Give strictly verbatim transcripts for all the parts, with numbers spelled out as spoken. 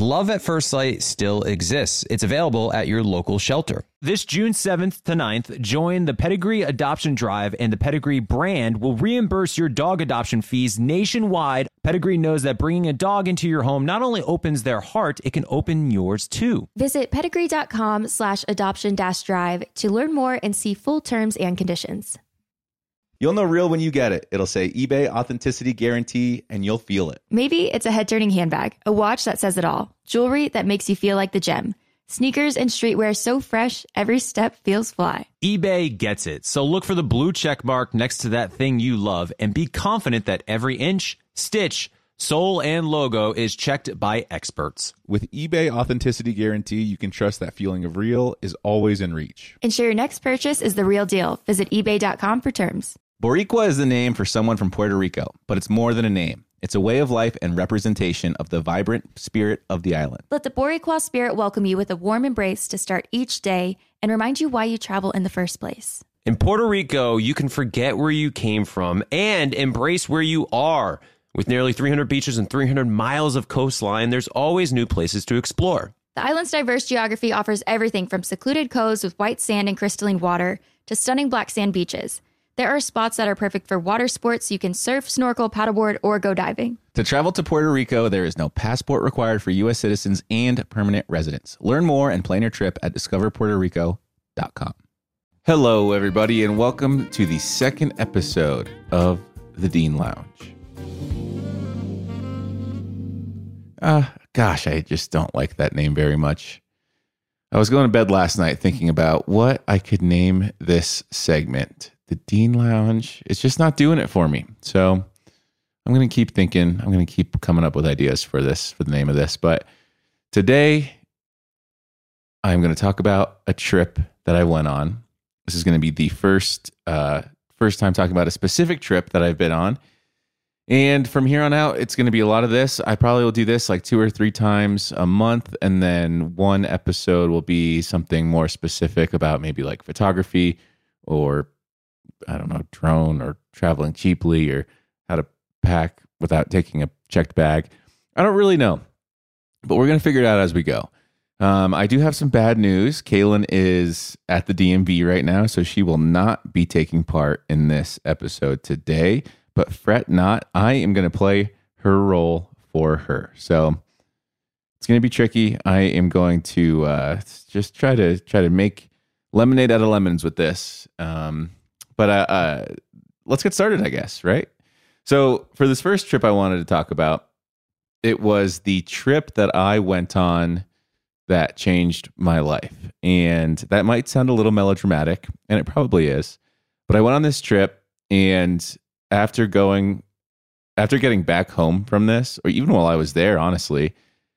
Love at First Sight still exists. It's available at your local shelter. This June seventh to ninth, join the Pedigree Adoption Drive, and the Pedigree brand will reimburse your dog adoption fees nationwide. Pedigree knows that bringing a dog into your home not only opens their heart, it can open yours too. Visit pedigree.com slash adoption dash drive to learn more and see full terms and conditions. You'll know real when you get it. It'll say eBay Authenticity Guarantee, and you'll feel it. Maybe it's a head-turning handbag, a watch that says it all, jewelry that makes you feel like the gem, sneakers and streetwear so fresh, every step feels fly. eBay gets it. So look for the blue check mark next to that thing you love and be confident that every inch, stitch, sole, and logo is checked by experts. With eBay Authenticity Guarantee, you can trust that feeling of real is always in reach. Ensure your next purchase is the real deal. Visit ebay dot com for terms. Boricua is the name for someone from Puerto Rico, but it's more than a name. It's a way of life and representation of the vibrant spirit of the island. Let the Boricua spirit welcome you with a warm embrace to start each day and remind you why you travel in the first place. In Puerto Rico, you can forget where you came from and embrace where you are. With nearly three hundred beaches and three hundred miles of coastline, there's always new places to explore. The island's diverse geography offers everything from secluded coves with white sand and crystalline water to stunning black sand beaches. There are spots that are perfect for water sports. You can surf, snorkel, paddleboard, or go diving. To travel to Puerto Rico, there is no passport required for U S citizens and permanent residents. Learn more and plan your trip at discover puerto rico dot com. Hello, everybody, and welcome to the second episode of The Dean Lounge. Uh, gosh, I just don't like that name very much. I was going to bed last night thinking about what I could name this segment. The Dean Lounge. It's just not doing it for me. So I'm going to keep thinking. I'm going to keep coming up with ideas for this, for the name of this. But today, I'm going to talk about a trip that I went on. This is going to be the first, uh, first time talking about a specific trip that I've been on. And from here on out, it's going to be a lot of this. I probably will do this like two or three times a month. And then one episode will be something more specific about maybe like photography or I don't know, drone or traveling cheaply or how to pack without taking a checked bag. I don't really know, but we're going to figure it out as we go. Um, I do have some bad news. Kaylin is at the D M V right now, so she will not be taking part in this episode today, but fret not. I am going to play her role for her. So it's going to be tricky. I am going to uh, just try to try to make lemonade out of lemons with this. Um, But uh, uh, let's get started, I guess, right? So for this first trip I wanted to talk about, it was the trip that I went on that changed my life. And that might sound a little melodramatic, and it probably is. But I went on this trip, and after going, after getting back home from this, or even while I was there, honestly,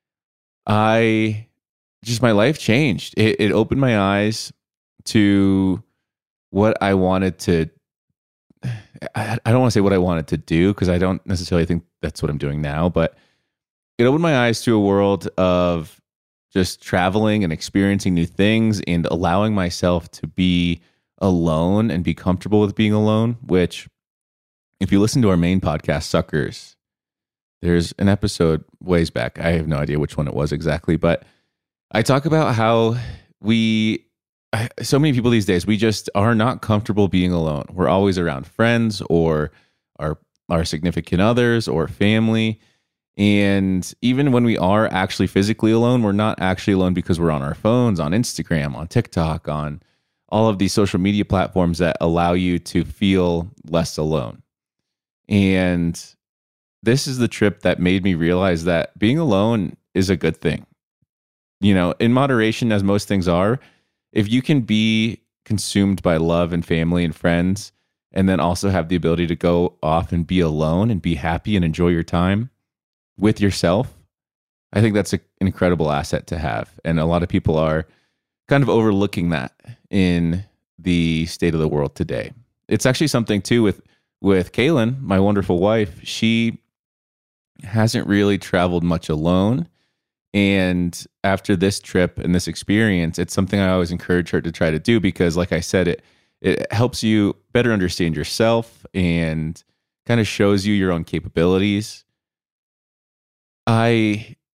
I just, my life changed. It, it opened my eyes to what I wanted to, I, I don't want to say what I wanted to do because I don't necessarily think that's what I'm doing now, but it opened my eyes to a world of just traveling and experiencing new things and allowing myself to be alone and be comfortable with being alone, which if you listen to our main podcast, Suckers, there's an episode ways back. I have no idea which one it was exactly, but I talk about how we, so many people these days, we just are not comfortable being alone. We're always around friends or our our significant others or family. And even when we are actually physically alone, we're not actually alone because we're on our phones, on Instagram, on TikTok, on all of these social media platforms that allow you to feel less alone. And this is the trip that made me realize that being alone is a good thing. You know, in moderation, as most things are, if you can be consumed by love and family and friends, and then also have the ability to go off and be alone and be happy and enjoy your time with yourself, I think that's a, an incredible asset to have. And a lot of people are kind of overlooking that in the state of the world today. It's actually something too with, with Kaylin, my wonderful wife. She hasn't really traveled much alone. And after this trip and this experience, it's something I always encourage her to try to do because, like I said, it it helps you better understand yourself and kind of shows you your own capabilities. I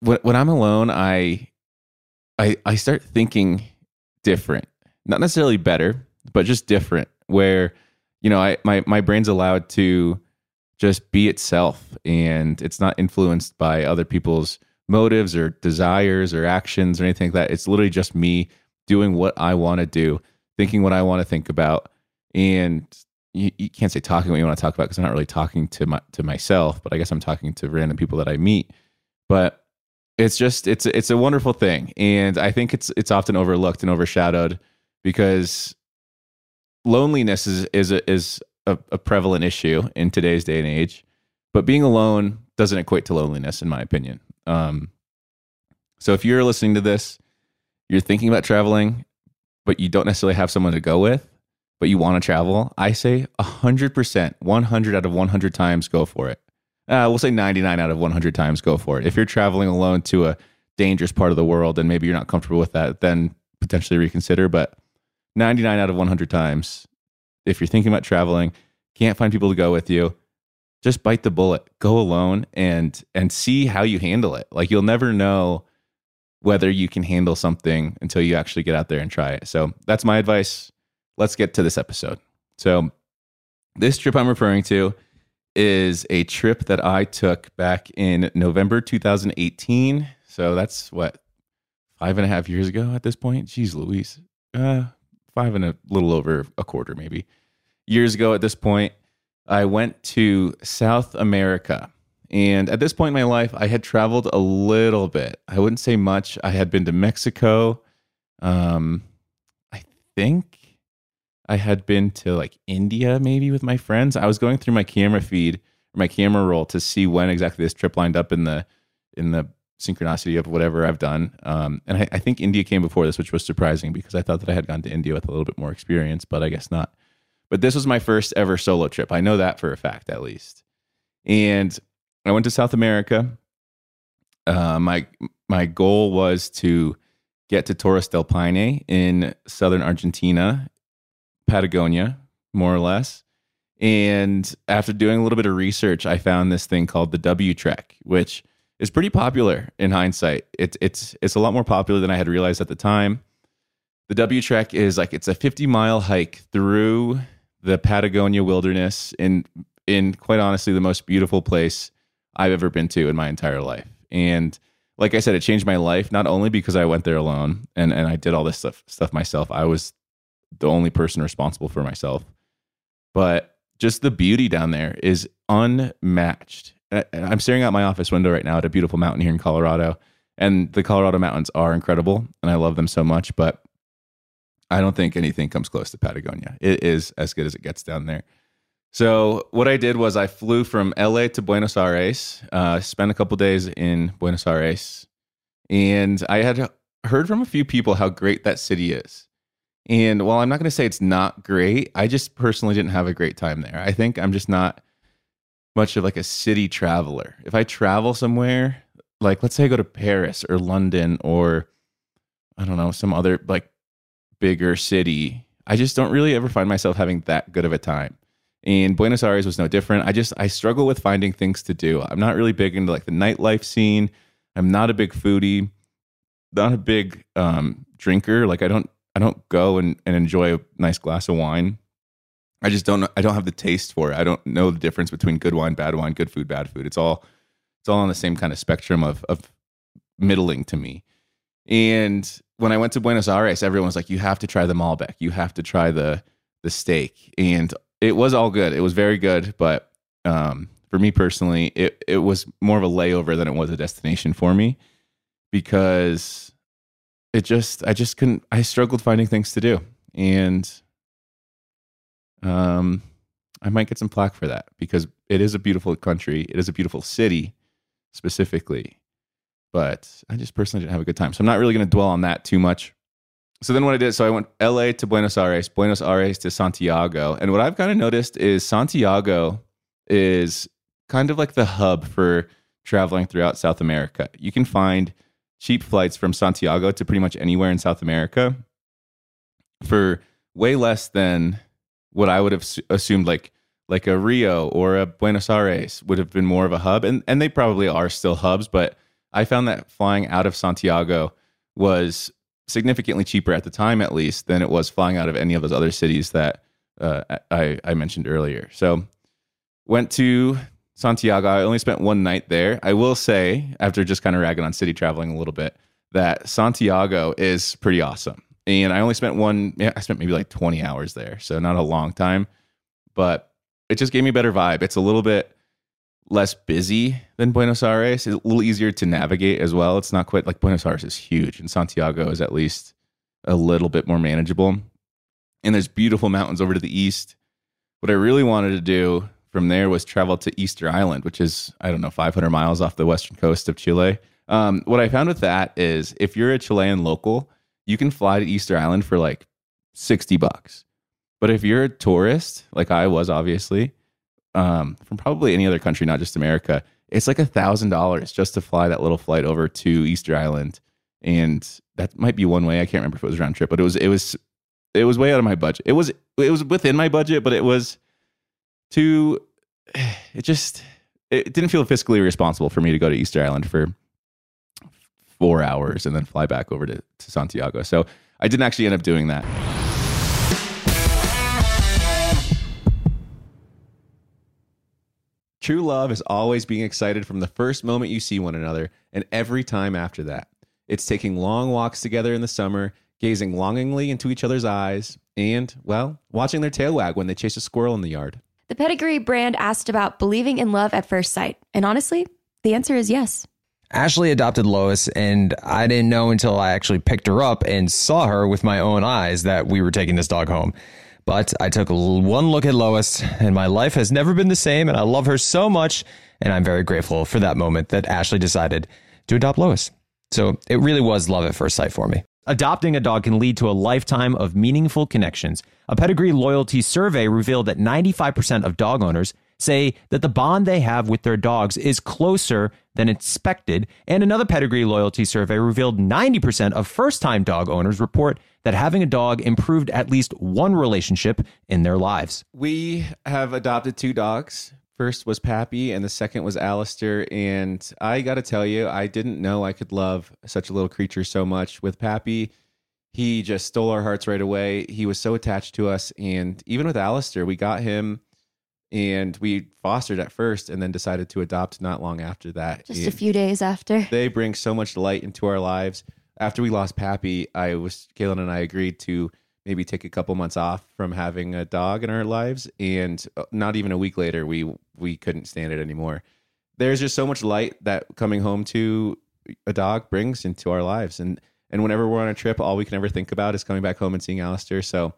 when, when I'm alone, I, I, I start thinking different, not necessarily better, but just different, where, you know, I, my, my brain's allowed to just be itself, and it's not influenced by other people's motives or desires or actions or anything like that. It's literally just me doing what I want to do, thinking what I want to think about. And you, you can't say talking what you want to talk about, because I'm not really talking to my, to myself, but I guess I'm talking to random people that I meet. But it's just, it's, it's a wonderful thing. And I think it's, it's often overlooked and overshadowed, because loneliness is, is a, is a, a prevalent issue in today's day and age, but being alone doesn't equate to loneliness, in my opinion. Um, so if you're listening to this, you're thinking about traveling, but you don't necessarily have someone to go with, but you want to travel, I say one hundred percent, one hundred out of one hundred times, go for it. Uh, we'll say ninety-nine out of one hundred times, go for it. If you're traveling alone to a dangerous part of the world and maybe you're not comfortable with that, then potentially reconsider. But ninety-nine out of one hundred times, if you're thinking about traveling, can't find people to go with you, just bite the bullet, go alone, and and see how you handle it. Like, you'll never know whether you can handle something until you actually get out there and try it. So that's my advice. Let's get to this episode. So this trip I'm referring to is a trip that I took back in November two thousand eighteen. So that's what, five and a half years ago at this point? Jeez Louise. Uh, five and a little over a quarter, maybe. Years ago at this point, I went to South America. And at this point in my life, I had traveled a little bit. I wouldn't say much. I had been to Mexico. Um, I think I had been to like India, maybe, with my friends. I was going through my camera feed, or my camera roll, to see when exactly this trip lined up in the in the synchronicity of whatever I've done. Um, and I, I think India came before this, which was surprising, because I thought that I had gone to India with a little bit more experience, but I guess not. But this was my first ever solo trip. I know that for a fact, at least. And I went to South America. Uh, my my goal was to get to Torres del Paine in southern Argentina, Patagonia, more or less. And after doing a little bit of research, I found this thing called the W Trek, which is pretty popular in hindsight. It's it's it's a lot more popular than I had realized at the time. The W Trek is like, it's a fifty mile hike through the Patagonia wilderness in in quite honestly the most beautiful place I've ever been to in my entire life. And like I said, it changed my life, not only because I went there alone and, and I did all this stuff stuff myself. I was the only person responsible for myself. But just the beauty down there is unmatched. I'm staring out my office window right now at a beautiful mountain here in Colorado, and the Colorado mountains are incredible, and I love them so much, but I don't think anything comes close to Patagonia. It is as good as it gets down there. So what I did was I flew from L A to Buenos Aires, uh, spent a couple days in Buenos Aires, and I had heard from a few people how great that city is. And while I'm not going to say it's not great, I just personally didn't have a great time there. I think I'm just not much of like a city traveler. If I travel somewhere, like let's say I go to Paris or London or I don't know, some other like bigger city, I just don't really ever find myself having that good of a time. And Buenos Aires was no different. I just, I struggle with finding things to do. I'm not really big into like the nightlife scene. I'm not a big foodie, not a big um, drinker. Like I don't, I don't go and, and enjoy a nice glass of wine. I just don't know. I don't have the taste for it. I don't know the difference between good wine, bad wine, good food, bad food. It's all, it's all on the same kind of spectrum of, of middling to me. And when I went to Buenos Aires, everyone was like, you have to try the Malbec. You have to try the, the steak. And it was all good. It was very good. But um, for me personally, it, it was more of a layover than it was a destination for me, because it just, I just couldn't, I struggled finding things to do. And um, I might get some flack for that, because it is a beautiful country. It is a beautiful city specifically. But I just personally didn't have a good time. So I'm not really going to dwell on that too much. So then what I did, so I went L A to Buenos Aires, Buenos Aires to Santiago. And what I've kind of noticed is Santiago is kind of like the hub for traveling throughout South America. You can find cheap flights from Santiago to pretty much anywhere in South America for way less than what I would have assumed like like a Rio or a Buenos Aires would have been more of a hub. And, and they probably are still hubs, but I found that flying out of Santiago was significantly cheaper at the time, at least, than it was flying out of any of those other cities that uh, I, I mentioned earlier. So went to Santiago. I only spent one night there. I will say, after just kind of ragging on city traveling a little bit, that Santiago is pretty awesome. And I only spent one, yeah, I spent maybe like twenty hours there. So not a long time, but it just gave me a better vibe. It's a little bit less busy than Buenos Aires. It's a little easier to navigate as well. It's not quite like Buenos Aires is huge, and Santiago is at least a little bit more manageable. And there's beautiful mountains over to the east. What I really wanted to do from there was travel to Easter Island, which is, I don't know, five hundred miles off the western coast of Chile. Um, what I found with that is if you're a Chilean local, you can fly to Easter Island for like sixty bucks. But if you're a tourist, like I was obviously, um, from probably any other country, not just America, it's like a thousand dollars just to fly that little flight over to Easter Island. And that might be one way. I can't remember if it was round trip, but it was, it was, it was way out of my budget. It was, it was within my budget, but it was too, it just, it didn't feel fiscally responsible for me to go to Easter Island for four hours and then fly back over to, to Santiago. So I didn't actually end up doing that. True love is always being excited from the first moment you see one another and every time after that. It's taking long walks together in the summer, gazing longingly into each other's eyes, and, well, watching their tail wag when they chase a squirrel in the yard. The Pedigree brand asked about believing in love at first sight. And honestly, the answer is yes. Ashley adopted Lois, and I didn't know until I actually picked her up and saw her with my own eyes that we were taking this dog home. But I took one look at Lois, and my life has never been the same, and I love her so much, and I'm very grateful for that moment that Ashley decided to adopt Lois. So it really was love at first sight for me. Adopting a dog can lead to a lifetime of meaningful connections. A Pedigree loyalty survey revealed that ninety-five percent of dog owners say that the bond they have with their dogs is closer than expected. And another Pedigree loyalty survey revealed ninety percent of first-time dog owners report that having a dog improved at least one relationship in their lives. We have adopted two dogs. First was Pappy, and the second was Alistair. And I got to tell you, I didn't know I could love such a little creature so much. With Pappy, he just stole our hearts right away. He was so attached to us. And even with Alistair, we got him and we fostered at first and then decided to adopt not long after that. Just and a few days after. They bring so much light into our lives. After we lost Pappy, I was, Kaylin and I agreed to maybe take a couple months off from having a dog in our lives. And not even a week later, we we couldn't stand it anymore. There's just so much light that coming home to a dog brings into our lives. And and whenever we're on a trip, all we can ever think about is coming back home and seeing Alistair. So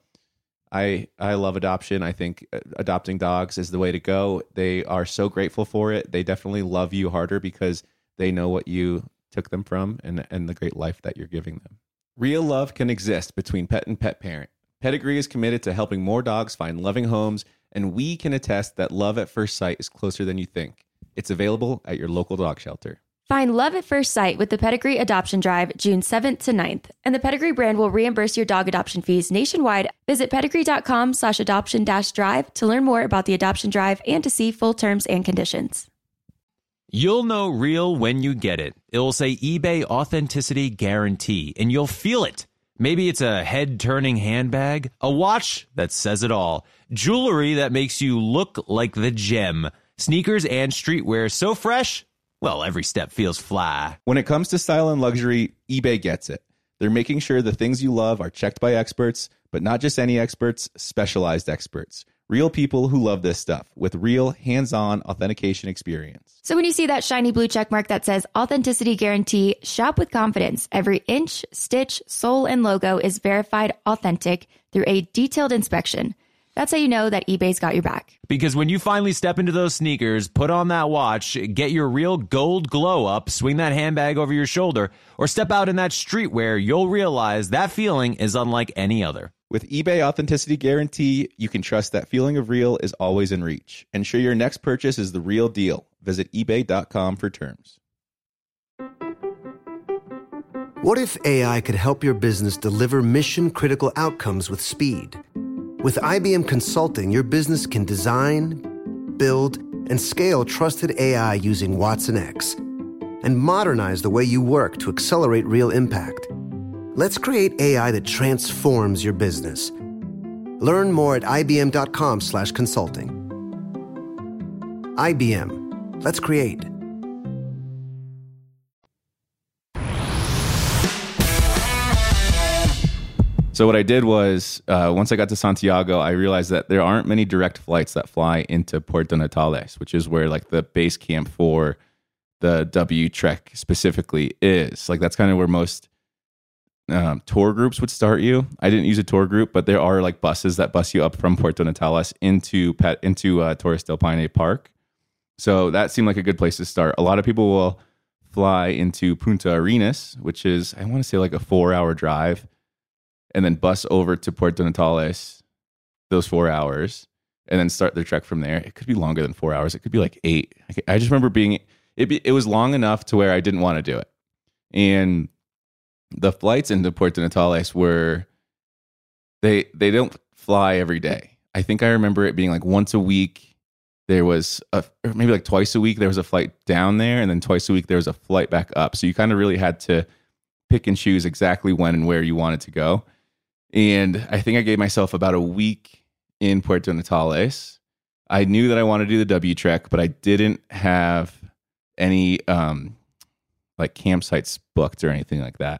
I I love adoption. I think adopting dogs is the way to go. They are so grateful for it. They definitely love you harder because they know what you took them from and, and the great life that you're giving them. Real love can exist between pet and pet parent. Pedigree is committed to helping more dogs find loving homes, and we can attest that love at first sight is closer than you think. It's available at your local dog shelter. Find love at first sight with the Pedigree Adoption Drive June seventh to ninth, and the Pedigree brand will reimburse your dog adoption fees nationwide. Visit pedigree.com slash adoption dash drive to learn more about the adoption drive and to see full terms and conditions. You'll know real when you get it. It will say eBay Authenticity Guarantee, and you'll feel it. Maybe it's a head-turning handbag, a watch that says it all, jewelry that makes you look like the gem, sneakers and streetwear so fresh, well, every step feels fly. When it comes to style and luxury, eBay gets it. They're making sure the things you love are checked by experts, but not just any experts, specialized experts. Real people who love this stuff with real hands-on authentication experience. So when you see that shiny blue check mark that says Authenticity Guarantee, shop with confidence. Every inch, stitch, sole, and logo is verified authentic through a detailed inspection. That's how you know that eBay's got your back. Because when you finally step into those sneakers, put on that watch, get your real gold glow up, swing that handbag over your shoulder, or step out in that streetwear, you'll realize that feeling is unlike any other. With eBay Authenticity Guarantee, you can trust that feeling of real is always in reach. Ensure your next purchase is the real deal. Visit ebay dot com for terms. What if A I could help your business deliver mission-critical outcomes with speed? With I B M Consulting, your business can design, build, and scale trusted A I using Watson X. and modernize the way you work to accelerate real impact. Let's create A I that transforms your business. Learn more at ibm.com slash consulting. I B M. Let's create. So what I did was, uh, once I got to Santiago, I realized that there aren't many direct flights that fly into Puerto Natales, which is where like the base camp for the W Trek specifically is. Like that's kind of where most um, tour groups would start you. I didn't use a tour group, but there are like buses that bus you up from Puerto Natales into Pet into uh, Torres del Paine Park. So that seemed like a good place to start. A lot of people will fly into Punta Arenas, which is, I want to say like a four hour drive, and then bus over to Puerto Natales, those four hours, and then start their trek from there. It could be longer than four hours. It could be like eight. I just remember being, it, be, it was long enough to where I didn't want to do it. And the flights into Puerto Natales were, they they don't fly every day. I think I remember it being like once a week. There was a, or maybe like twice a week, there was a flight down there, and then twice a week there was a flight back up. So you kind of really had to pick and choose exactly when and where you wanted to go. And I think I gave myself about a week in Puerto Natales. I knew that I wanted to do the W Trek, but I didn't have any um, like campsites booked or anything like that.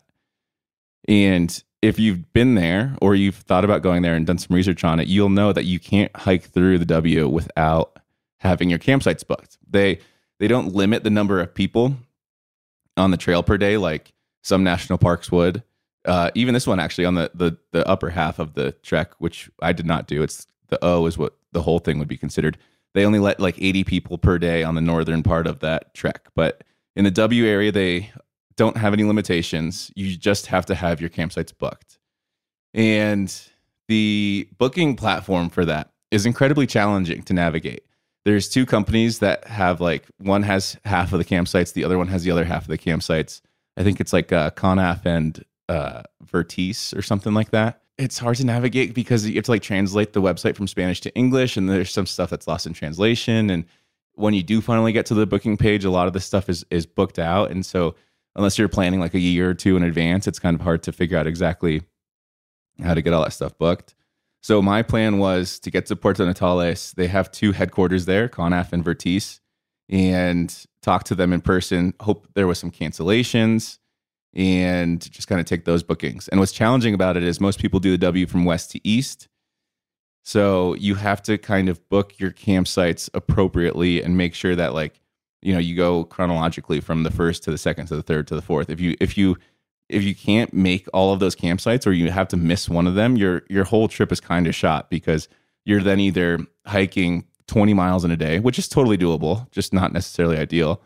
And if you've been there or you've thought about going there and done some research on it, you'll know that you can't hike through the W without having your campsites booked. They they don't limit the number of people on the trail per day like some national parks would. Uh, even this one actually on the, the the upper half of the trek, which I did not do. It's the O is what the whole thing would be considered. They only let like eighty people per day on the northern part of that trek. But in the W area, they don't have any limitations. You just have to have your campsites booked. And the booking platform for that is incredibly challenging to navigate. There's two companies that have like, one has half of the campsites, the other one has the other half of the campsites. I think it's like uh, Conaf and uh, Vertice or something like that. It's hard to navigate because you have to like translate the website from Spanish to English, and there's some stuff that's lost in translation. And when you do finally get to the booking page, a lot of the stuff is is booked out. And so unless you're planning like a year or two in advance, it's kind of hard to figure out exactly how to get all that stuff booked. So my plan was to get to Puerto Natales. They have two headquarters there, Conaf and Vertice, and talk to them in person, hope there was some cancellations, and just kind of take those bookings. And what's challenging about it is most people do the W from west to east. So you have to kind of book your campsites appropriately and make sure that like, you know, you go chronologically from the first to the second to the third to the fourth. If you if you if you can't make all of those campsites or you have to miss one of them, your your whole trip is kind of shot because you're then either hiking twenty miles in a day, which is totally doable, just not necessarily ideal,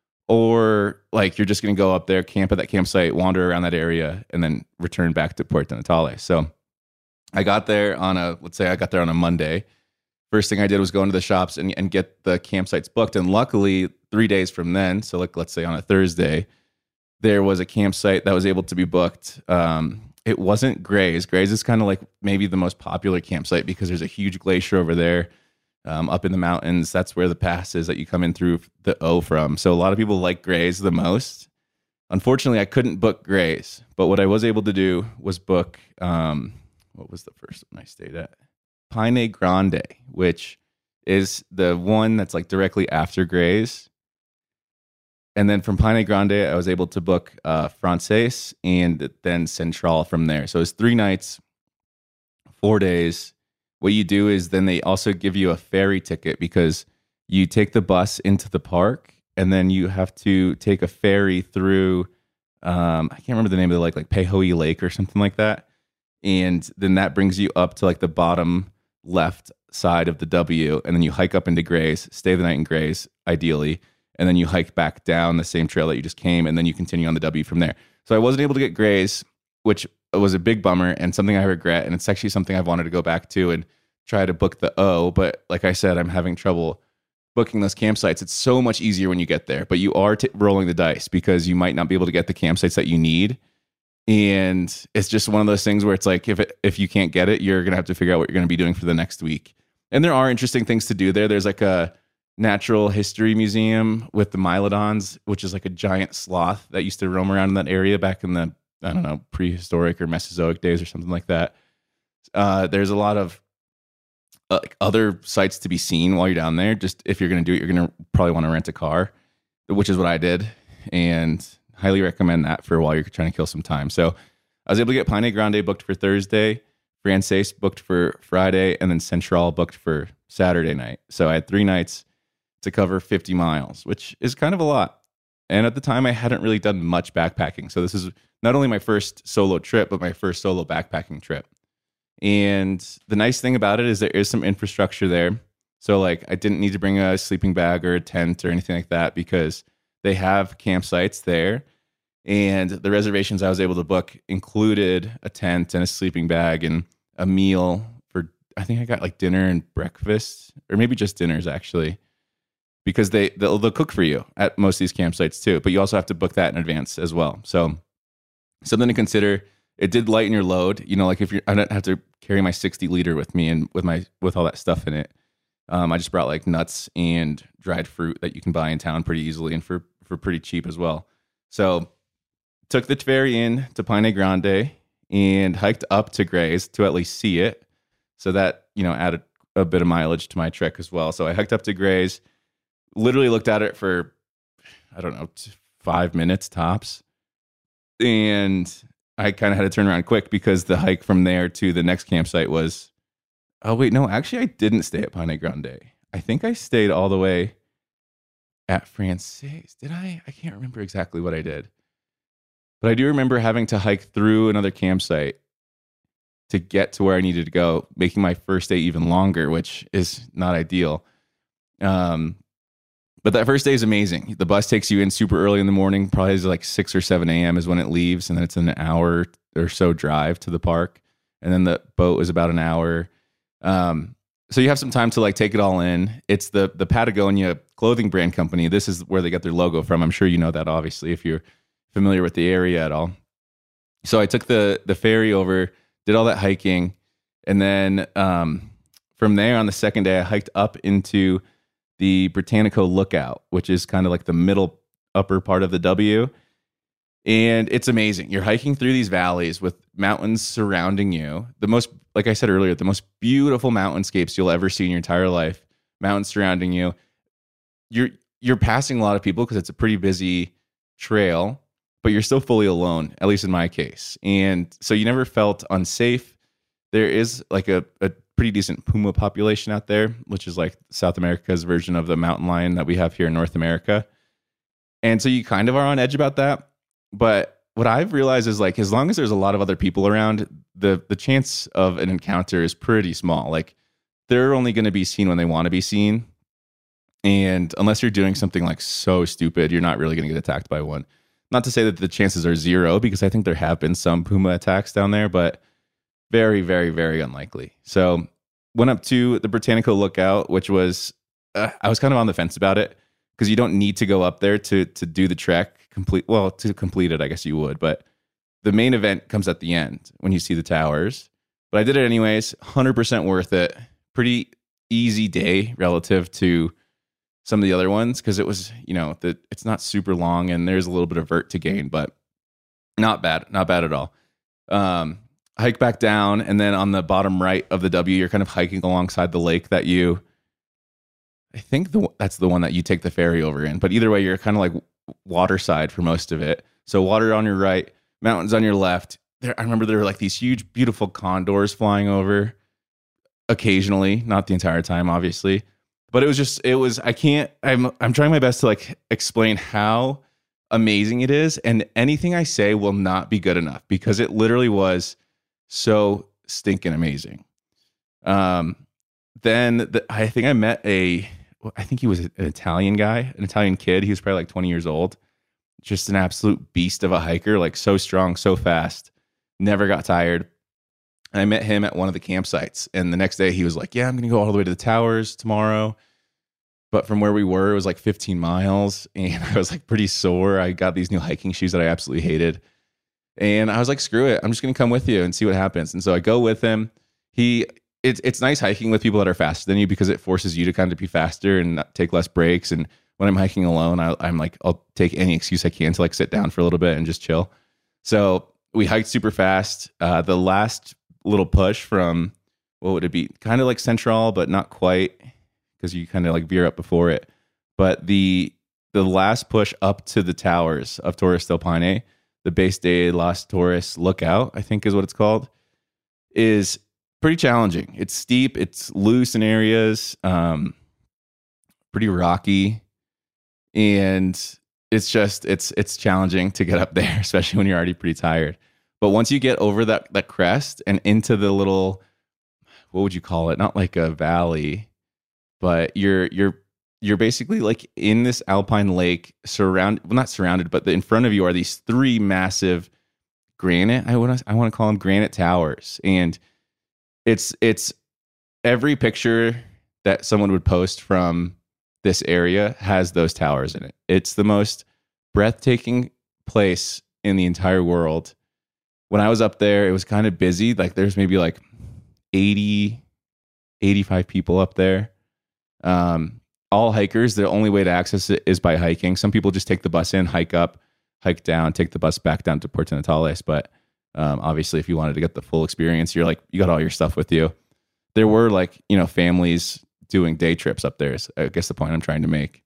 or like you're just going to go up there, camp at that campsite, wander around that area, and then return back to Puerto Natales. So I got there on a, let's say I got there on a Monday. First thing I did was go into the shops and, and get the campsites booked. And luckily, three days from then, so like let's say on a Thursday, there was a campsite that was able to be booked. Um, it wasn't Gray's. Gray's is kind of like maybe the most popular campsite because there's a huge glacier over there um, up in the mountains. That's where the pass is that you come in through the O from. So a lot of people like Gray's the most. Unfortunately, I couldn't book Gray's. But what I was able to do was book, um, what was the first one I stayed at? Paine Grande, which is the one that's like directly after Gray's. And then from Paine Grande, I was able to book uh, Frances and then Central from there. So it's three nights, four days. What you do is then they also give you a ferry ticket because you take the bus into the park and then you have to take a ferry through, um, I can't remember the name of the lake, like Pehoe Lake or something like that. And then that brings you up to like the bottom left side of the W. And then you hike up into Gray's, stay the night in Gray's, ideally. And then you hike back down the same trail that you just came, and then you continue on the W from there. So I wasn't able to get Gray's, which was a big bummer and something I regret. And it's actually something I've wanted to go back to and try to book the O. But like I said, I'm having trouble booking those campsites. It's so much easier when you get there, but you are t- rolling the dice because you might not be able to get the campsites that you need. And it's just one of those things where it's like, if it, if you can't get it, you're going to have to figure out what you're going to be doing for the next week. And there are interesting things to do there. There's like a, natural history museum with the Mylodons, which is like a giant sloth that used to roam around in that area back in the, I don't know, prehistoric or Mesozoic days or something like that. Uh, there's a lot of uh, like other sites to be seen while you're down there. Just if you're going to do it, you're going to probably want to rent a car, which is what I did, and highly recommend that for while you're trying to kill some time. So I was able to get Pine Grande booked for Thursday, Frances booked for Friday, and then Central booked for Saturday night. So I had three nights to cover fifty miles, which is kind of a lot. And at the time, I hadn't really done much backpacking. So this is not only my first solo trip, but my first solo backpacking trip. And the nice thing about it is there is some infrastructure there. So like I didn't need to bring a sleeping bag or a tent or anything like that because they have campsites there. And the reservations I was able to book included a tent and a sleeping bag and a meal for, I think I got like dinner and breakfast, or maybe just dinners actually, because they, they'll, they'll cook for you at most of these campsites too. But you also have to book that in advance as well. So something to consider. It did lighten your load. You know, like if you're, I don't have to carry my sixty liter with me and with my, with all that stuff in it. Um, I just brought like nuts and dried fruit that you can buy in town pretty easily and for, for pretty cheap as well. So took the ferry in to Pine Grande and hiked up to Grays to at least see it. So that, you know, added a bit of mileage to my trek as well. So I hiked up to Grays, literally looked at it for, I don't know, five minutes tops. And I kind of had to turn around quick because the hike from there to the next campsite was, oh, wait, no, actually, I didn't stay at Pine Grande. I think I stayed all the way at Frances. Did I? I can't remember exactly what I did. But I do remember having to hike through another campsite to get to where I needed to go, making my first day even longer, which is not ideal. Um, but that first day is amazing. The bus takes you in super early in the morning, probably like six or seven a.m. is when it leaves, and then it's an hour or so drive to the park. And then the boat is about an hour. Um, so you have some time to like take it all in. It's the the Patagonia clothing brand company. This is where they get their logo from. I'm sure you know that, obviously, if you're familiar with the area at all. So I took the the ferry over, did all that hiking, and then um, from there on the second day, I hiked up into the Britannico Lookout, which is kind of like the middle upper part of the W. And it's amazing. You're hiking through these valleys with mountains surrounding you. The most, like I said earlier, the most beautiful mountainscapes you'll ever see in your entire life. Mountains surrounding you. You're you're passing a lot of people because it's a pretty busy trail, but you're still fully alone, at least in my case. And so you never felt unsafe. There is like a, a pretty decent puma population out there, which is like South America's version of the mountain lion that we have here in North America. And so you kind of are on edge about that. But what I've realized is like, as long as there's a lot of other people around, the the chance of an encounter is pretty small. Like they're only going to be seen when they want to be seen. And unless you're doing something like so stupid, you're not really going to get attacked by one. Not to say that the chances are zero, because I think there have been some puma attacks down there, but very, very, very unlikely. So went up to the Britannico Lookout, which was, uh, I was kind of on the fence about it because you don't need to go up there to to do the trek complete. Well, to complete it, I guess you would, but the main event comes at the end when you see the towers. But I did it anyways, one hundred percent worth it. Pretty easy day relative to some of the other ones because it was, you know, the, it's not super long and there's a little bit of vert to gain, but not bad, not bad at all. Um, hike back down, and then on the bottom right of the W, you're kind of hiking alongside the lake that you, I think the, that's the one that you take the ferry over in. But either way, you're kind of like waterside for most of it. So water on your right, mountains on your left. There, I remember there were like these huge, beautiful condors flying over occasionally, not the entire time, obviously. But it was just, it was, I can't, I'm I'm trying my best to like explain how amazing it is. And anything I say will not be good enough because it literally was so stinking amazing. Um, then the, I think I met a, I think he was an Italian guy, an Italian kid. He was probably like twenty years old. Just an absolute beast of a hiker, like so strong, so fast, never got tired. And I met him at one of the campsites. And the next day he was like, yeah, I'm going to go all the way to the towers tomorrow. But from where we were, it was like fifteen miles. And I was like pretty sore. I got these new hiking shoes that I absolutely hated. And I was like, screw it. I'm just going to come with you and see what happens. And so I go with him. He it's it's nice hiking with people that are faster than you because it forces you to kind of be faster and not take less breaks. And when I'm hiking alone, I, I'm like, I'll take any excuse I can to like sit down for a little bit and just chill. So we hiked super fast. Uh, the last little push from, what would it be? Kind of like Central, but not quite, because you kind of like veer up before it. But the the last push up to the towers of Torres del Paine, the Base de las Torres Lookout, I think is what it's called, is pretty challenging. It's steep, it's loose in areas, um, pretty rocky, and it's just it's it's challenging to get up there, especially when you're already pretty tired. But once you get over that that crest and into the little, what would you call it? Not like a valley, but you're you're you're basically like in this alpine lake, surrounded, well, not surrounded, but the, in front of you are these three massive granite, I want to I want to call them granite towers. And it's it's every picture that someone would post from this area has those towers in it. It's the most breathtaking place in the entire world. When I was up there, it was kind of busy. Like there's maybe like eighty, eighty-five people up there. Um, all hikers. The only way to access it is by hiking. Some people just take the bus in, hike up, hike down, take the bus back down to Puerto Natales. But um, obviously, if you wanted to get the full experience, you're like, you got all your stuff with you. There were like, you know, families doing day trips up there is, I guess, the point I'm trying to make.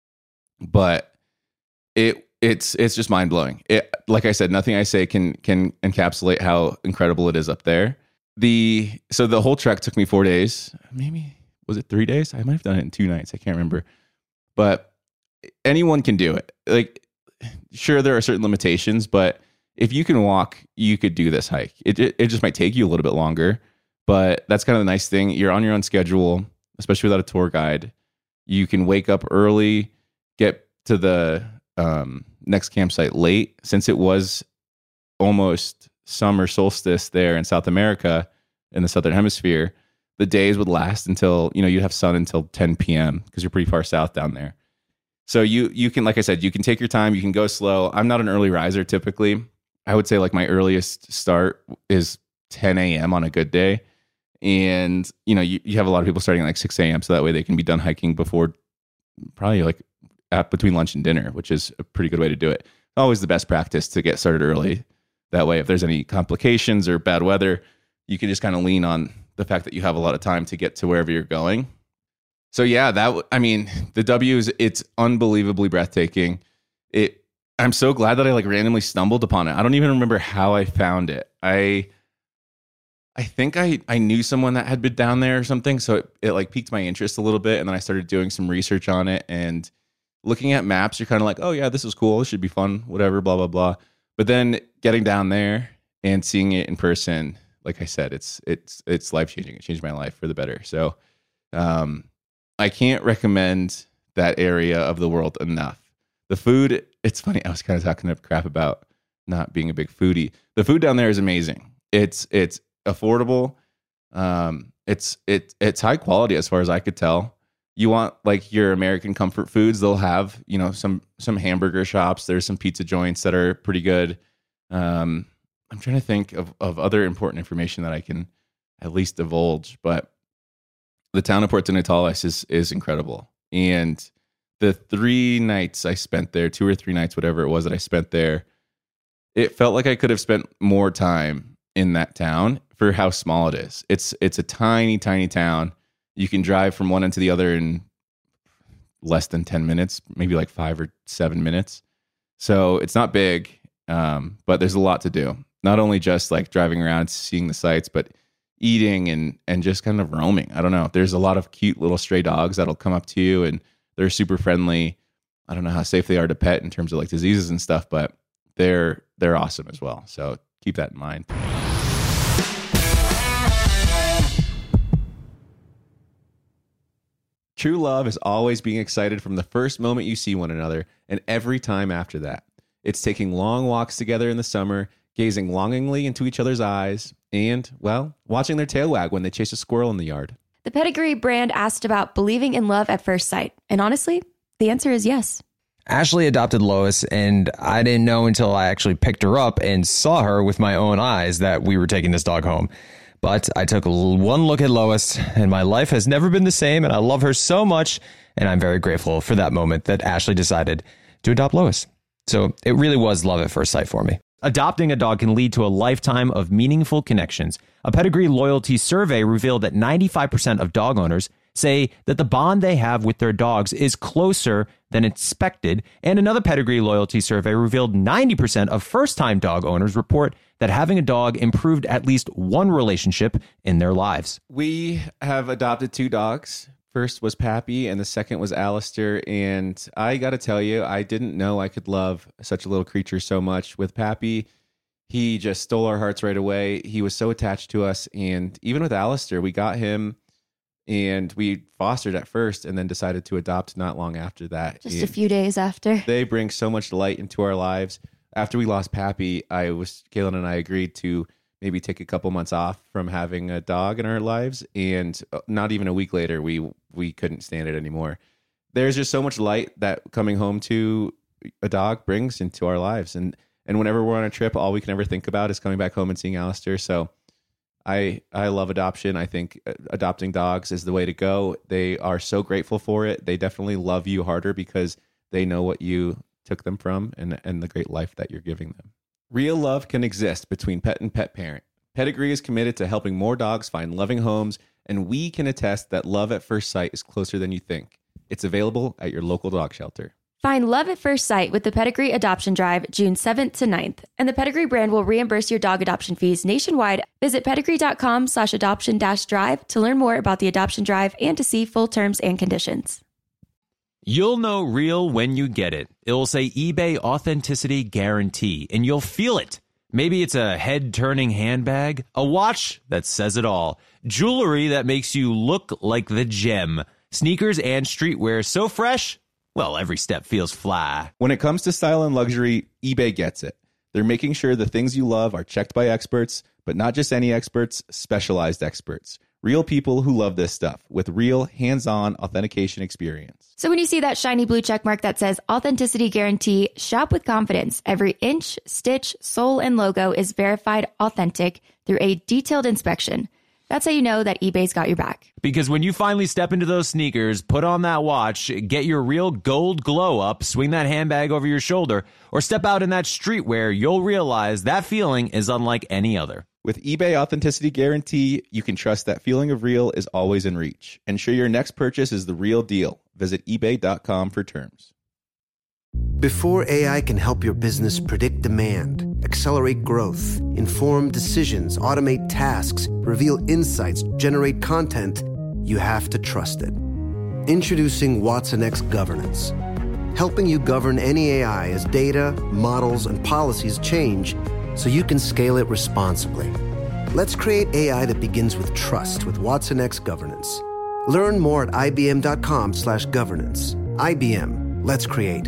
But it it's it's just mind blowing. It, like I said, nothing I say can can encapsulate how incredible it is up there. The so the whole trek took me four days. Maybe was it three days? I might have done it in two nights. I can't remember. But anyone can do it. Like, sure, there are certain limitations, but if you can walk, you could do this hike. It it, it just might take you a little bit longer, but that's kind of the nice thing. You're on your own schedule, especially without a tour guide. You can wake up early, get to the um, next campsite late, since it was almost summer solstice there in South America, in the Southern Hemisphere. The days would last until, you know, you'd have sun until ten p.m. because you're pretty far south down there. So you you can, like I said, you can take your time. You can go slow. I'm not an early riser typically. I would say like my earliest start is ten a.m. on a good day. And, you know, you, you have a lot of people starting at like six a.m. so that way they can be done hiking before probably like at between lunch and dinner, which is a pretty good way to do it. Always the best practice to get started early. That way, if there's any complications or bad weather, you can just kind of lean on the fact that you have a lot of time to get to wherever you're going. So yeah, that, I mean, the W's, it's unbelievably breathtaking. It, I'm so glad that I like randomly stumbled upon it. I don't even remember how I found it. I, I think I, I knew someone that had been down there or something. So it, it like piqued my interest a little bit. And then I started doing some research on it and looking at maps. You're kind of like, oh yeah, this is cool. This should be fun, whatever, blah, blah, blah. But then getting down there and seeing it in person, like I said, it's it's it's life changing. It changed my life for the better. So um, I can't recommend that area of the world enough. The food, it's funny. I was kind of talking crap about not being a big foodie. The food down there is amazing. It's it's affordable. Um, it's it it's high quality as far as I could tell. You want like your American comfort foods? They'll have, you know, some some hamburger shops. There's some pizza joints that are pretty good. Um, I'm trying to think of, of other important information that I can at least divulge, but the town of Puerto Natales is, is incredible. And the three nights I spent there, two or three nights, whatever it was that I spent there, it felt like I could have spent more time in that town for how small it is. It's, it's a tiny, tiny town. You can drive from one end to the other in less than ten minutes, maybe like five or seven minutes. So it's not big, um, but there's a lot to do. Not only just like driving around, seeing the sights, but eating and and just kind of roaming. I don't know. There's a lot of cute little stray dogs that'll come up to you and they're super friendly. I don't know how safe they are to pet in terms of like diseases and stuff, but they're they're awesome as well. So keep that in mind. True love is always being excited from the first moment you see one another and every time after that. It's taking long walks together in the summer, gazing longingly into each other's eyes, and, well, watching their tail wag when they chase a squirrel in the yard. The Pedigree brand asked about believing in love at first sight. And honestly, the answer is yes. Ashley adopted Lois, and I didn't know until I actually picked her up and saw her with my own eyes that we were taking this dog home. But I took one look at Lois, and my life has never been the same, and I love her so much, and I'm very grateful for that moment that Ashley decided to adopt Lois. So it really was love at first sight for me. Adopting a dog can lead to a lifetime of meaningful connections. A Pedigree loyalty survey revealed that ninety-five percent of dog owners say that the bond they have with their dogs is closer than expected. And another Pedigree loyalty survey revealed ninety percent of first-time dog owners report that having a dog improved at least one relationship in their lives. We have adopted two dogs. First was Pappy, and the second was Alistair. And I got to tell you, I didn't know I could love such a little creature so much. With Pappy, he just stole our hearts right away. He was so attached to us. And even with Alistair, we got him and we fostered at first and then decided to adopt not long after that. Just and a few days after. They bring so much light into our lives. After we lost Pappy, I was Kaylin and I agreed to maybe take a couple months off from having a dog in our lives, and not even a week later, we we couldn't stand it anymore. There's just so much light that coming home to a dog brings into our lives, and and whenever we're on a trip, all we can ever think about is coming back home and seeing Alistair. So, I I love adoption. I think adopting dogs is the way to go. They are so grateful for it. They definitely love you harder because they know what you took them from and and the great life that you're giving them. Real love can exist between pet and pet parent. Pedigree is committed to helping more dogs find loving homes, and we can attest that love at first sight is closer than you think. It's available at your local dog shelter. Find love at first sight with the Pedigree Adoption Drive June seventh to ninth, and the Pedigree brand will reimburse your dog adoption fees nationwide. Visit pedigree.com slash adoption dash drive to learn more about the adoption drive and to see full terms and conditions. You'll know real when you get it. It'll say eBay Authenticity Guarantee, and you'll feel it. Maybe it's a head-turning handbag, a watch that says it all, jewelry that makes you look like the gem, sneakers and streetwear so fresh, well, every step feels fly. When it comes to style and luxury, eBay gets it. They're making sure the things you love are checked by experts, but not just any experts, specialized experts. Real people who love this stuff with real hands-on authentication experience. So when you see that shiny blue check mark that says Authenticity Guarantee, shop with confidence. Every inch, stitch, sole, and logo is verified authentic through a detailed inspection. That's how you know that eBay's got your back. Because when you finally step into those sneakers, put on that watch, get your real gold glow up, swing that handbag over your shoulder, or step out in that streetwear, you'll realize that feeling is unlike any other. With eBay Authenticity Guarantee, you can trust that feeling of real is always in reach. Ensure your next purchase is the real deal. Visit ebay dot com for terms. Before A I can help your business predict demand, accelerate growth, inform decisions, automate tasks, reveal insights, generate content, you have to trust it. Introducing Watson X Governance, helping you govern any A I as data, models, and policies change so you can scale it responsibly. Let's create A I that begins with trust with Watson X Governance. Learn more at ibm.com slash governance. I B M, let's create.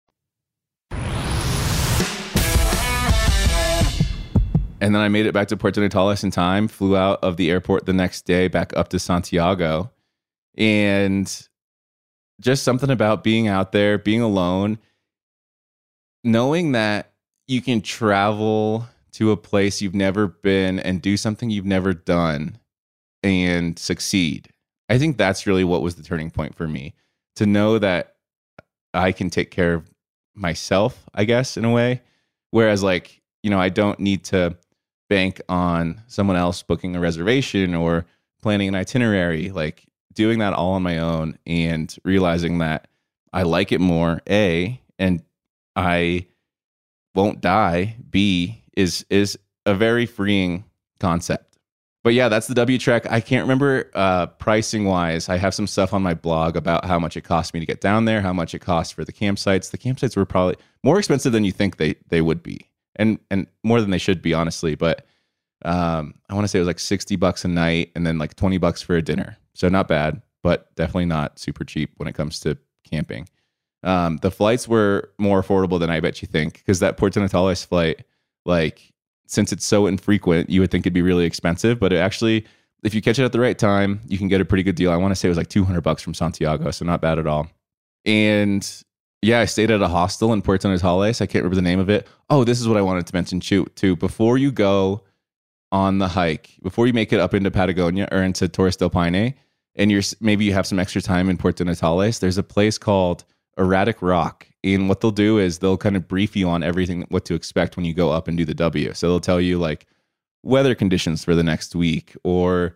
And then I made it back to Puerto Natales in time, flew out of the airport the next day back up to Santiago. And just something about being out there, being alone, knowing that you can travel to a place you've never been and do something you've never done and succeed. I think that's really what was the turning point for me. To know that I can take care of myself, I guess, in a way. Whereas, like, you know, I don't need to bank on someone else booking a reservation or planning an itinerary. Like, doing that all on my own and realizing that I like it more, A, and I won't die, B, is is a very freeing concept. But yeah, that's the W Trek. I can't remember uh, pricing wise. I have some stuff on my blog about how much it cost me to get down there, how much it cost for the campsites. The campsites were probably more expensive than you think they they would be, and and more than they should be, honestly. But um, I want to say it was like sixty bucks a night, and then like twenty bucks for a dinner. So not bad, but definitely not super cheap when it comes to camping. Um, the flights were more affordable than I bet you think, because that Puerto Natales flight, like, since it's so infrequent, you would think it'd be really expensive, but it actually, if you catch it at the right time, you can get a pretty good deal. I want to say it was like two hundred bucks from Santiago, so not bad at all. And yeah, I stayed at a hostel in Puerto Natales. I can't remember the name of it. Oh, this is what I wanted to mention too. too. Before you go on the hike, before you make it up into Patagonia or into Torres del Paine, and you're maybe you have some extra time in Puerto Natales, there's a place called Erratic Rock. And what they'll do is they'll kind of brief you on everything, what to expect when you go up and do the W. So they'll tell you like weather conditions for the next week, or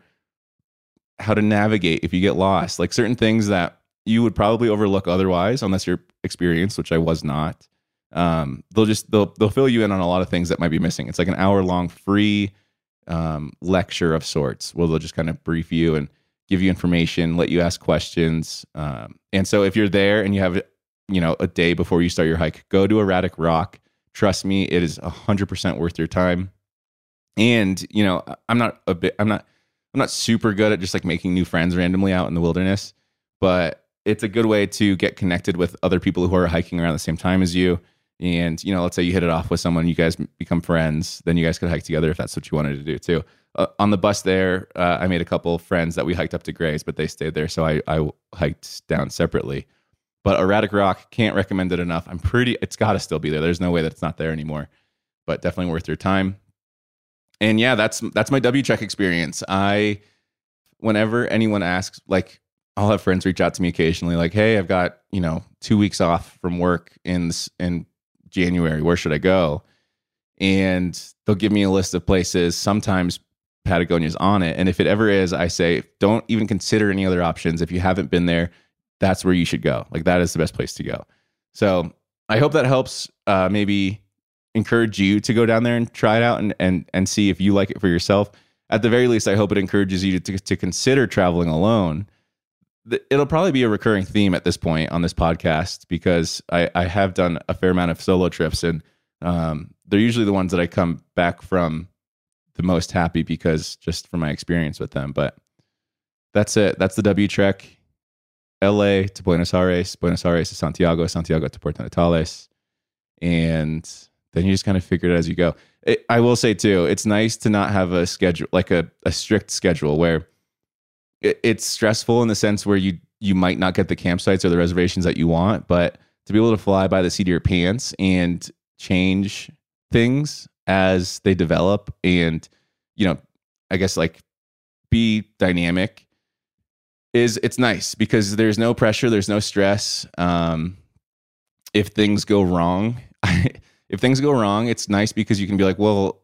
how to navigate if you get lost, like certain things that you would probably overlook otherwise unless you're experienced, which I was not. Um, they'll just they'll they'll fill you in on a lot of things that might be missing. It's like an hour long free um, lecture of sorts where they'll just kind of brief you and give you information, let you ask questions. Um, and so if you're there and you have, you know, a day before you start your hike, go to Erratic Rock. Trust me, it is a hundred percent worth your time. And you know, I'm not a bit, I'm not, I'm not super good at just like making new friends randomly out in the wilderness, but it's a good way to get connected with other people who are hiking around the same time as you. And, you know, let's say you hit it off with someone, you guys become friends, then you guys could hike together if that's what you wanted to do too. Uh, on the bus there, uh, I made a couple of friends that we hiked up to Grays, but they stayed there. So I, I hiked down separately. But Erratic Rock, can't recommend it enough. I'm pretty, it's got to still be there. There's no way that it's not there anymore, but definitely worth your time. And yeah, that's that's my W-Trek experience. I, whenever anyone asks, like, I'll have friends reach out to me occasionally, like, "Hey, I've got, you know two weeks off from work in this, in January. Where should I go?" And they'll give me a list of places. Sometimes Patagonia's on it, and if it ever is, I say, don't even consider any other options. If you haven't been there, that's where you should go. Like, that is the best place to go. So I hope that helps. Uh, maybe encourage you to go down there and try it out and and and see if you like it for yourself. At the very least, I hope it encourages you to to consider traveling alone. It'll probably be a recurring theme at this point on this podcast, because I, I have done a fair amount of solo trips, and um, they're usually the ones that I come back from the most happy, because just from my experience with them. But that's it. That's the W-Trek. L A to Buenos Aires, Buenos Aires to Santiago, Santiago to Puerto Natales. And then you just kind of figure it as you go. It, I will say too, it's nice to not have a schedule, like a, a strict schedule where it, it's stressful in the sense where you, you might not get the campsites or the reservations that you want, but to be able to fly by the seat of your pants and change things as they develop and, you know, I guess like be dynamic is, it's nice because there's no pressure. There's no stress. Um, if things go wrong, if things go wrong, it's nice because you can be like, well,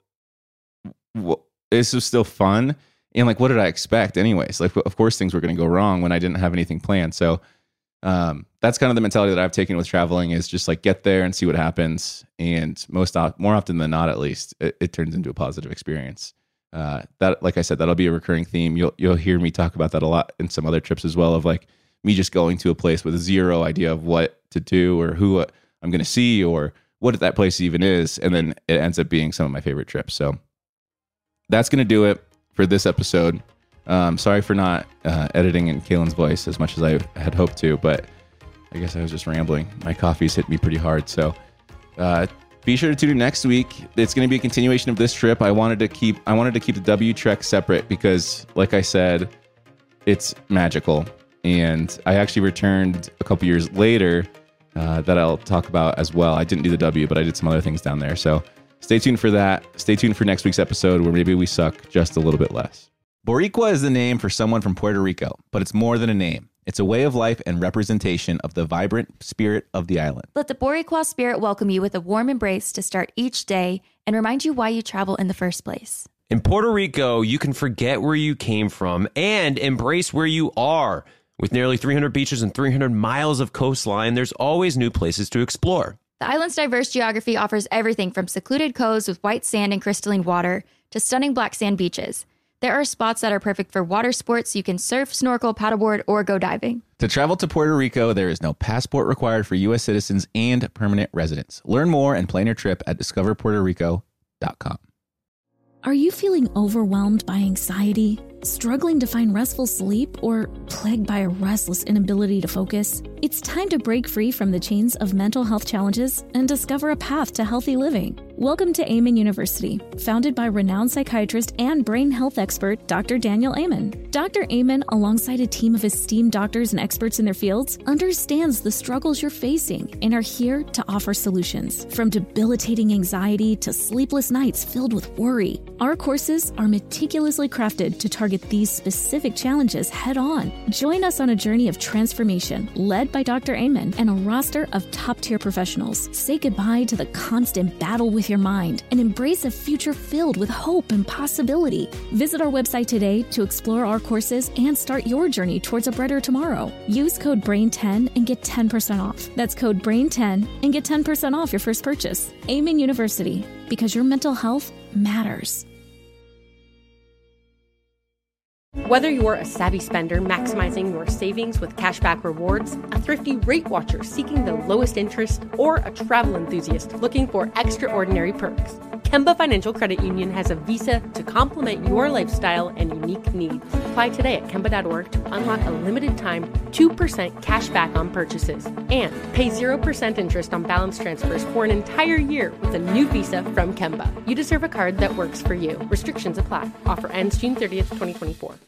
well this was still fun. And like, what did I expect anyways? Like, of course things were going to go wrong when I didn't have anything planned. So um, that's kind of the mentality that I've taken with traveling, is just like get there and see what happens. And most more often than not, at least, it, it turns into a positive experience. Uh, that, like I said, that'll be a recurring theme. You'll you'll hear me talk about that a lot in some other trips as well, of like me just going to a place with zero idea of what to do or who I'm going to see or what that place even is, and then it ends up being some of my favorite trips. So that's going to do it for this episode. Um, sorry for not uh, editing in Kaylin's voice as much as I had hoped to, but I guess I was just rambling. My coffee's hit me pretty hard. So uh, be sure to tune in next week. It's going to be a continuation of this trip. I wanted to keep I wanted to keep the W-Trek separate because, like I said, it's magical. And I actually returned a couple years later uh, that I'll talk about as well. I didn't do the W, but I did some other things down there. So stay tuned for that. Stay tuned for next week's episode where maybe we suck just a little bit less. Boricua is the name for someone from Puerto Rico, but it's more than a name. It's a way of life and representation of the vibrant spirit of the island. Let the Boricua spirit welcome you with a warm embrace to start each day and remind you why you travel in the first place. In Puerto Rico, you can forget where you came from and embrace where you are. With nearly three hundred beaches and three hundred miles of coastline, there's always new places to explore. The island's diverse geography offers everything from secluded coves with white sand and crystalline water to stunning black sand beaches. There are spots that are perfect for water sports. You can surf, snorkel, paddleboard, or go diving. To travel to Puerto Rico, there is no passport required for U S citizens and permanent residents. Learn more and plan your trip at discover puerto rico dot com. Are you feeling overwhelmed by anxiety, struggling to find restful sleep, or plagued by a restless inability to focus? It's time to break free from the chains of mental health challenges and discover a path to healthy living. Welcome to Amen University, founded by renowned psychiatrist and brain health expert Doctor Daniel Amen. Doctor Amen, alongside a team of esteemed doctors and experts in their fields, understands the struggles you're facing and are here to offer solutions. From debilitating anxiety to sleepless nights filled with worry, our courses are meticulously crafted to target these specific challenges head-on. Join us on a journey of transformation led by Doctor Amen and a roster of top-tier professionals. Say goodbye to the constant battle with your mind and embrace a future filled with hope and possibility. Visit our website today to explore our courses and start your journey towards a brighter tomorrow. Use code brain ten and get ten percent off. That's code brain ten and get ten percent off your first purchase. Amen University, because your mental health matters. Whether you're a savvy spender maximizing your savings with cashback rewards, a thrifty rate watcher seeking the lowest interest, or a travel enthusiast looking for extraordinary perks, Kemba Financial Credit Union has a visa to complement your lifestyle and unique needs. Apply today at Kemba dot org to unlock a limited time two percent cash back on purchases and pay zero percent interest on balance transfers for an entire year with a new visa from Kemba. You deserve a card that works for you. Restrictions apply. Offer ends June thirtieth, twenty twenty-four.